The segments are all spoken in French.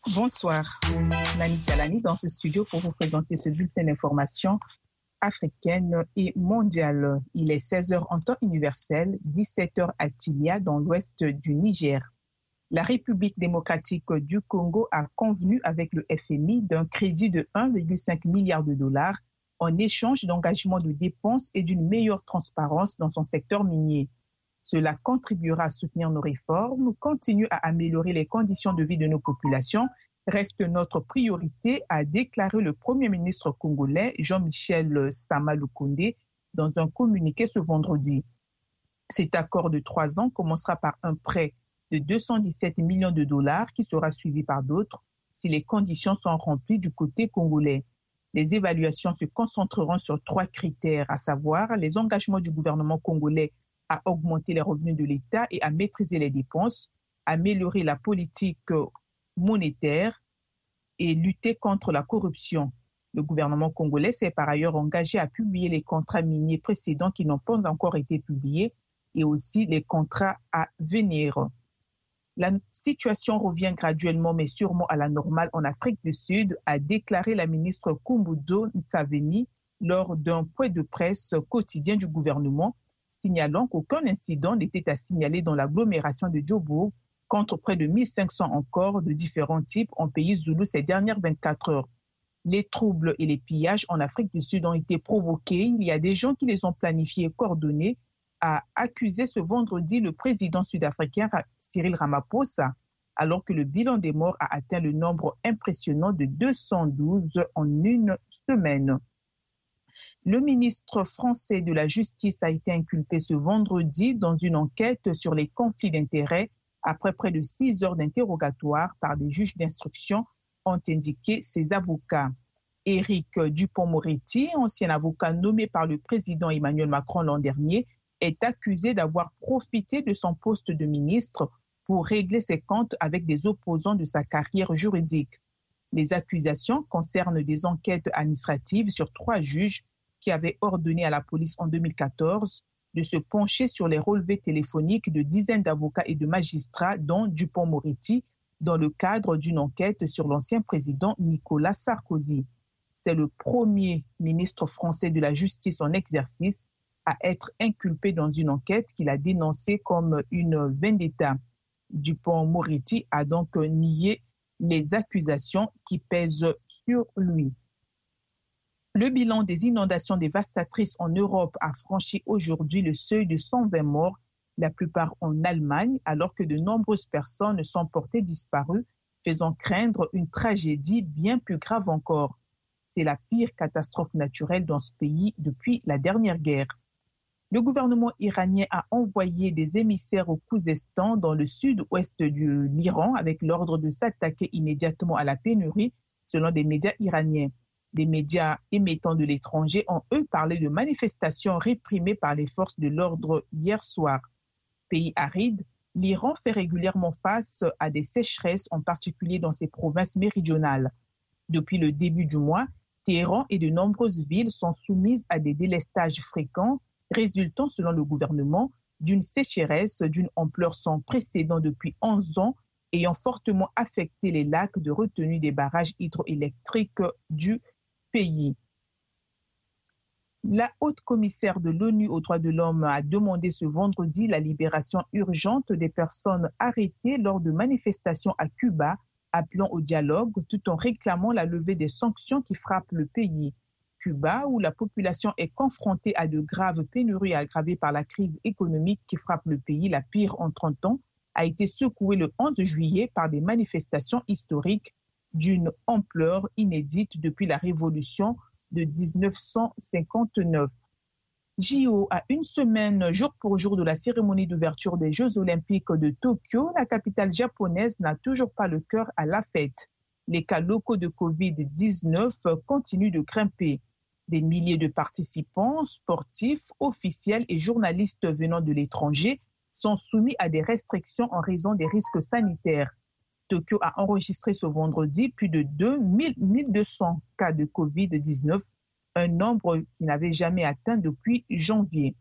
Bonsoir, Nani Kalani dans ce studio pour vous présenter ce bulletin d'information africaine et mondiale. Il est 16h en temps universel, 17h à Tilia dans l'ouest du Niger. La République démocratique du Congo a convenu avec le FMI d'un crédit de 1,5 milliard de dollars en échange d'engagements de dépenses et d'une meilleure transparence dans son secteur minier. Cela contribuera à soutenir nos réformes, continue à améliorer les conditions de vie de nos populations, reste notre priorité, a déclaré le Premier ministre congolais Jean-Michel Sama Lukonde dans un communiqué ce vendredi. Cet accord de 3 ans commencera par un prêt de 217 millions de dollars qui sera suivi par d'autres si les conditions sont remplies du côté congolais. Les évaluations se concentreront sur 3 critères, à savoir les engagements du gouvernement congolais à augmenter les revenus de l'État et à maîtriser les dépenses, améliorer la politique monétaire et lutter contre la corruption. Le gouvernement congolais s'est par ailleurs engagé à publier les contrats miniers précédents qui n'ont pas encore été publiés et aussi les contrats à venir. La situation revient graduellement mais sûrement à la normale en Afrique du Sud, a déclaré la ministre Kumbudzo Ntshavheni lors d'un point de presse quotidien du gouvernement, signalant qu'aucun incident n'était à signaler dans l'agglomération de Djobourg, contre près de 1500 encore de différents types en pays zoulou ces dernières 24 heures. Les troubles et les pillages en Afrique du Sud ont été provoqués. Il y a des gens qui les ont planifiés et coordonnés, a accusé ce vendredi le président sud-africain Cyril Ramaphosa, alors que le bilan des morts a atteint le nombre impressionnant de 212 en une semaine. Le ministre français de la Justice a été inculpé ce vendredi dans une enquête sur les conflits d'intérêts après près de 6 heures d'interrogatoire par des juges d'instruction, ont indiqué ses avocats. Éric Dupond-Moretti, ancien avocat nommé par le président Emmanuel Macron l'an dernier, est accusé d'avoir profité de son poste de ministre pour régler ses comptes avec des opposants de sa carrière juridique. Les accusations concernent des enquêtes administratives sur 3 juges qui avait ordonné à la police en 2014 de se pencher sur les relevés téléphoniques de dizaines d'avocats et de magistrats, dont Dupond-Moretti, dans le cadre d'une enquête sur l'ancien président Nicolas Sarkozy. C'est le premier ministre français de la Justice en exercice à être inculpé dans une enquête qu'il a dénoncée comme une vendetta. Dupond-Moretti a donc nié les accusations qui pèsent sur lui. Le bilan des inondations dévastatrices en Europe a franchi aujourd'hui le seuil de 120 morts, la plupart en Allemagne, alors que de nombreuses personnes sont portées disparues, faisant craindre une tragédie bien plus grave encore. C'est la pire catastrophe naturelle dans ce pays depuis la dernière guerre. Le gouvernement iranien a envoyé des émissaires au Khouzestan dans le sud-ouest de l'Iran avec l'ordre de s'attaquer immédiatement à la pénurie, selon des médias iraniens. Des médias émettant de l'étranger ont, eux, parlé de manifestations réprimées par les forces de l'ordre hier soir. Pays aride, l'Iran fait régulièrement face à des sécheresses, en particulier dans ses provinces méridionales. Depuis le début du mois, Téhéran et de nombreuses villes sont soumises à des délestages fréquents, résultant, selon le gouvernement, d'une sécheresse d'une ampleur sans précédent depuis 11 ans, ayant fortement affecté les lacs de retenue des barrages hydroélectriques du pays. La haute commissaire de l'ONU aux droits de l'homme a demandé ce vendredi la libération urgente des personnes arrêtées lors de manifestations à Cuba, appelant au dialogue tout en réclamant la levée des sanctions qui frappent le pays. Cuba, où la population est confrontée à de graves pénuries aggravées par la crise économique qui frappe le pays, la pire en 30 ans, a été secouée le 11 juillet par des manifestations historiques d'une ampleur inédite depuis la révolution de 1959. JO, à une semaine, jour pour jour de la cérémonie d'ouverture des Jeux olympiques de Tokyo, la capitale japonaise n'a toujours pas le cœur à la fête. Les cas locaux de Covid-19 continuent de grimper. Des milliers de participants, sportifs, officiels et journalistes venant de l'étranger sont soumis à des restrictions en raison des risques sanitaires. Tokyo a enregistré ce vendredi plus de 1200 cas de Covid-19, un nombre qui n'avait jamais atteint depuis janvier.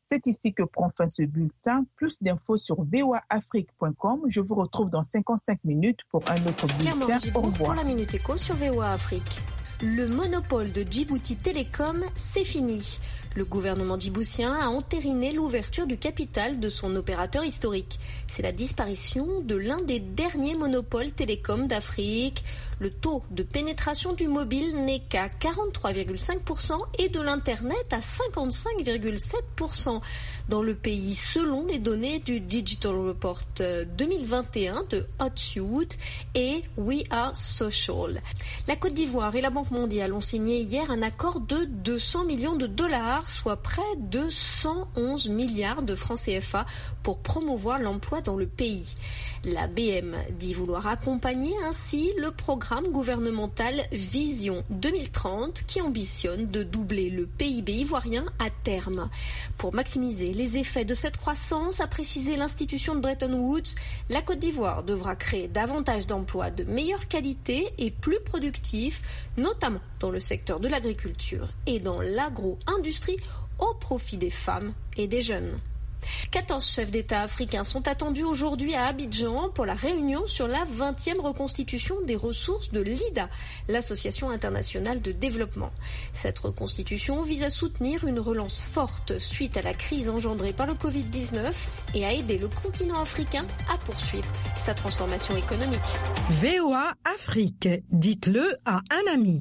C'est ici que prend fin ce bulletin. Plus d'infos sur voaafrique.com. Je vous retrouve dans 55 minutes pour un autre bulletin. Au revoir. Pour la Minute Éco sur VOA Afrique. Le monopole de Djibouti Télécom, c'est fini. Le gouvernement djiboutien a entériné l'ouverture du capital de son opérateur historique. C'est la disparition de l'un des derniers monopoles télécoms d'Afrique. Le taux de pénétration du mobile n'est qu'à 43,5% et de l'Internet à 55,7% dans le pays, selon les données du Digital Report 2021 de Hotsuite et We Are Social. La Côte d'Ivoire et la Banque mondiale ont signé hier un accord de 200 millions de dollars, soit près de 111 milliards de francs CFA pour promouvoir l'emploi dans le pays. La BM dit vouloir accompagner ainsi le programme gouvernemental Vision 2030 qui ambitionne de doubler le PIB ivoirien à terme. Pour maximiser les effets de cette croissance, a précisé l'institution de Bretton Woods, la Côte d'Ivoire devra créer davantage d'emplois de meilleure qualité et plus productifs, notamment dans le secteur de l'agriculture et dans l'agro-industrie au profit des femmes et des jeunes. 14 chefs d'État africains sont attendus aujourd'hui à Abidjan pour la réunion sur la 20e reconstitution des ressources de l'IDA, l'Association internationale de développement. Cette reconstitution vise à soutenir une relance forte suite à la crise engendrée par le Covid-19 et à aider le continent africain à poursuivre sa transformation économique. VOA Afrique, dites-le à un ami.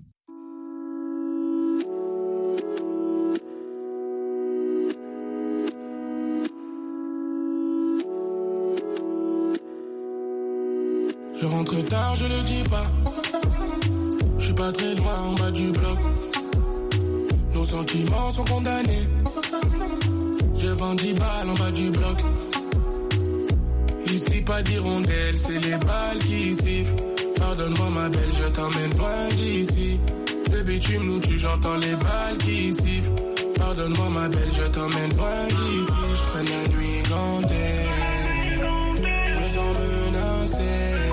Je rentre tard, je le dis pas. Je suis pas très loin en bas du bloc. Nos sentiments sont condamnés. Je vends 10 balles en bas du bloc. Ici pas d'hirondelle, c'est les balles qui sifflent. Pardonne-moi ma belle, je t'emmène loin d'ici. Le bitume nous tue, j'entends les balles qui sifflent. Pardonne-moi ma belle, je t'emmène loin d'ici. Je traîne la nuit gantée. Je me sens menacé.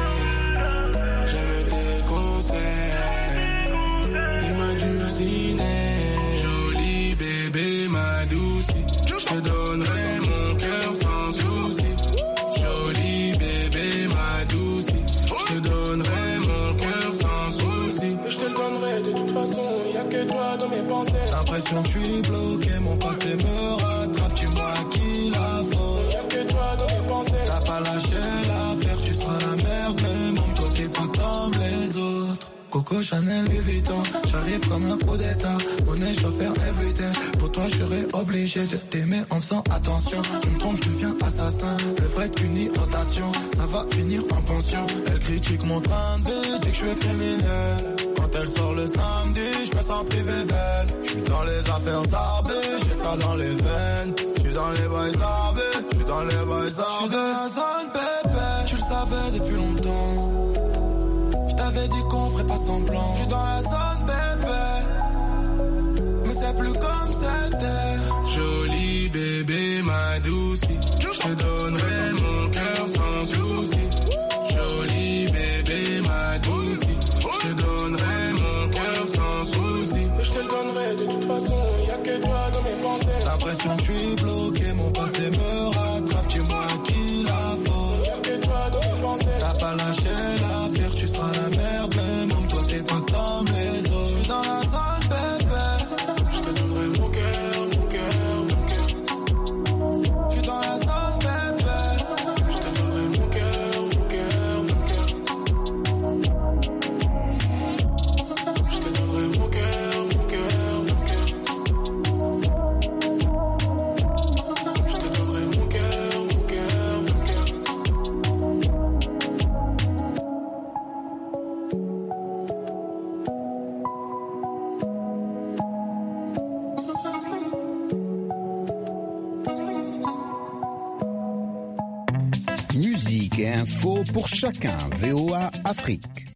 J'aime tes conseils, t'es ma dulcinée, jolie bébé, ma douce. Je te donnerai mon cœur sans souci. Jolie bébé, ma douce. Je te donnerai mon cœur sans souci. Je te le donnerai de toute façon, y'a que toi dans mes pensées. L'impression que je suis bloqué, mon passé me rattrape. Dis-moi à qui la faute. Y'a que toi dans mes pensées. T'as pas lâché l'affaire, tu seras la merde, même homme, toi t'es pas comme les autres. Coco Chanel, Louis Vuitton, j'arrive comme un coup d'état. Monnaie, je dois faire everyday. Pour toi, je serais obligé de t'aimer en faisant attention. Tu me trompes, je deviens assassin. Le vrai qu'une rotation, ça va finir en pension. Elle critique mon train de vie, dit que je suis criminel. Quand elle sort le samedi, je me sens privé d'elle. Je suis dans les affaires arbées, j'ai ça dans les veines. Je suis dans les boys arbés, je suis dans les boys arbés. Je suis de la zone bébé, tu le savais depuis longtemps. J'avais dit qu'on ferait pas semblant. Je suis dans la zone bébé, mais c'est plus comme c'était. Jolie bébé, ma douce. Je te donnerai mon cœur sans souci. Jolie bébé, ma douce. Je te donnerai mon cœur sans souci. Je te le donnerai de toute façon, y'a que toi dans mes pensées. L'impression que je suis bloqué, mon passé me rattrape. Dis-moi à qui la faute. Y'a que toi dans mes pensées. T'as pas lâché l'affaire, tu seras la merde, même homme, toi t'es pas comme les autres. Je suis dans la zone bébé. Je te donnerai mon cœur, mon cœur, mon cœur. Je suis dans la zone bébé. Je te donnerai mon cœur, mon cœur, mon cœur. Je te donnerai mon cœur, mon cœur, mon cœur. Je te donnerai mon cœur, mon cœur, mon cœur. Musique et info pour chacun. VOA Afrique.